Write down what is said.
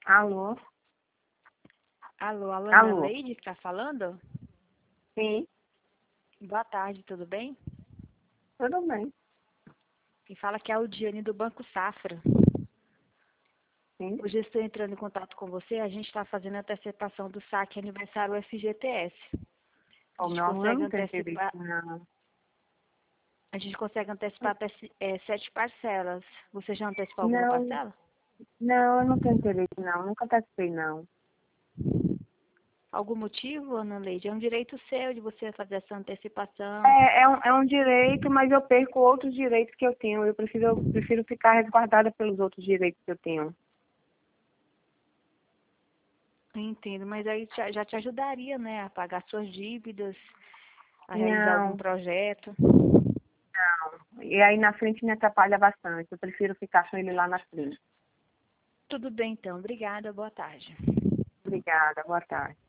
Alô? Alô, Alana Alô? Leide que está falando? Sim, Boa tarde, tudo bem? tudo bem. Quem fala que é a Udiane do Banco Safra. Sim. Hoje eu estou entrando em contato com você, a gente está fazendo a antecipação do saque aniversário FGTS. A Ô, gente meu amor, eu consegue não tenho interesse, antecipar, não. até 7 parcelas. Você já antecipou alguma Não, parcela? não, eu não tenho interesse, não. Nunca participei, não. Algum motivo, Ana Leide? É um direito seu de você fazer essa antecipação. É um direito, mas eu perco outros direitos que eu tenho. Eu prefiro ficar resguardada pelos outros direitos que eu tenho. Eu entendo, mas aí já te ajudaria, né, a pagar suas dívidas, a realizar algum Não, projeto. não. E aí na frente me atrapalha bastante. Eu prefiro ficar com ele lá na frente. Tudo bem, então. Obrigada, boa tarde. Obrigada, boa tarde.